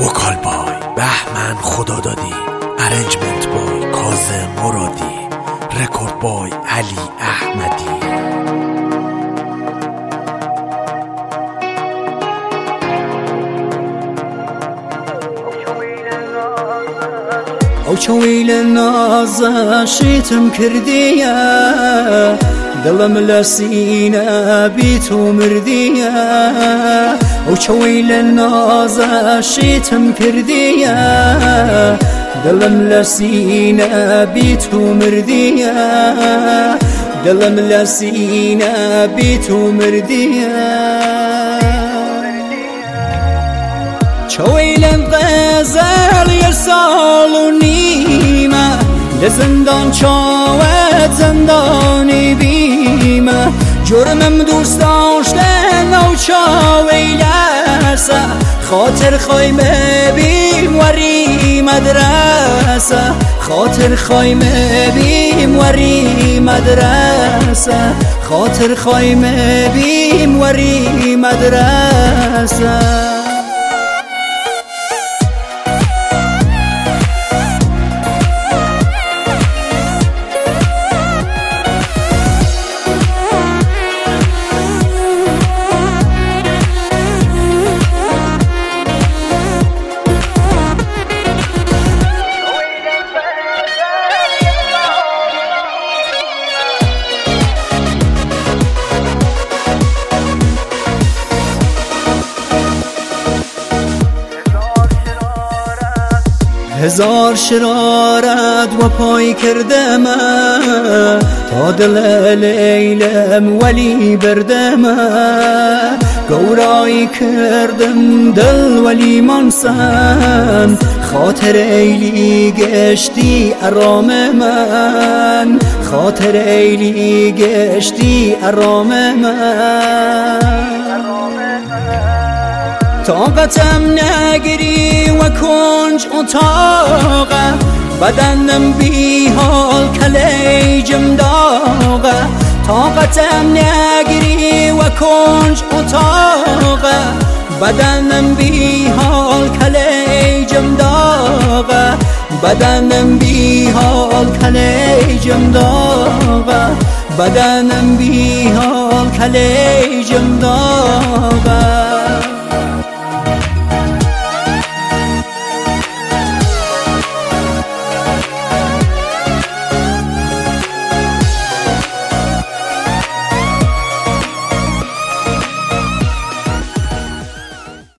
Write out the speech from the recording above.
وکال بای بهمن خدا دادی، ارنجمنت بای کاظم مرادی، رکورد بای علی احمدی. او چویل نازشیتم کردیه، دلم لسینه بی تو مردیه. او چویل نازشیتم کردیه، دلم لسینه بی تو مردیه. دلم لسینه بی تو مردیه. چویل غزل یه سال و نیمه، لزندان چاوت زندانی بیمه. جرمم دوست داشتن او چاویلسه، خاطر خایمه بیم وری مدرسه. خاطر خایمه بیم وری مدرسه. خاطر خایمه بیم وری مدرسه. هزار شرارت و پای کردم، تا دل لیلم ولی بردم. گورایی کردم دل ولی منسن، خاطر ایلی گشتی ارام من. خاطر ایلی گشتی ارام من. طاقتم نگیری و کنج اتاقه، بدنم بی حال کلیجم داغه. طاقتم نگیری و کنج اتاقه، بدنم بی حال کلیجم داغه. بدنم بی حال کلیجم داغه. بدنم بی حال کلیجم داغه.